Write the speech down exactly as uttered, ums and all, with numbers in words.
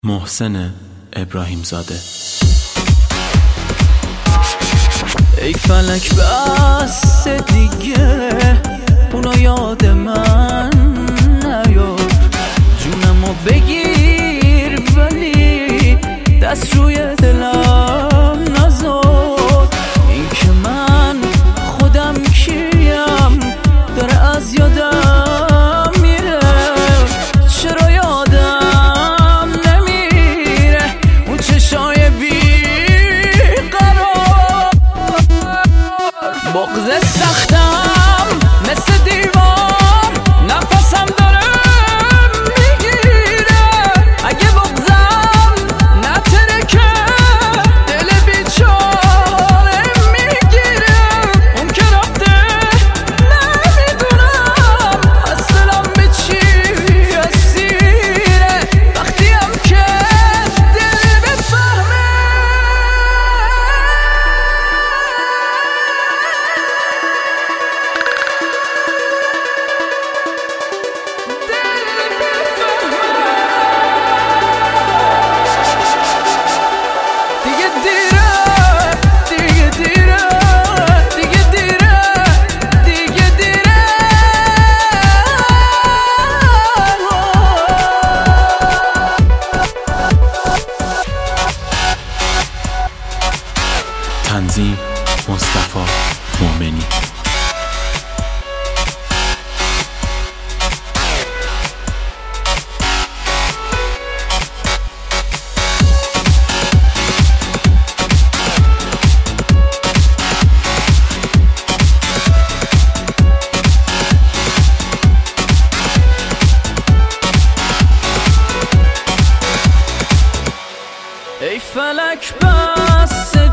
محسن ابراهیم زاده. ای فلک بس دیگه اونو یاد من نیار، جونمو بگیر ولی دست روی دلم نذار. این که من خودم کیم داره از یادم میره، چرا یادم نمیره اون چشای بی قرار. بغض سختم مثل دیوار نفسم داره میگیره، اگه بغضم نترکه دل بیچاره میگیره. اون که رفته نمیدونم از دلم به چی اسیره، وقتی هم که دل بفهمه تنظیم مصطفی مومنی. ای فلک بس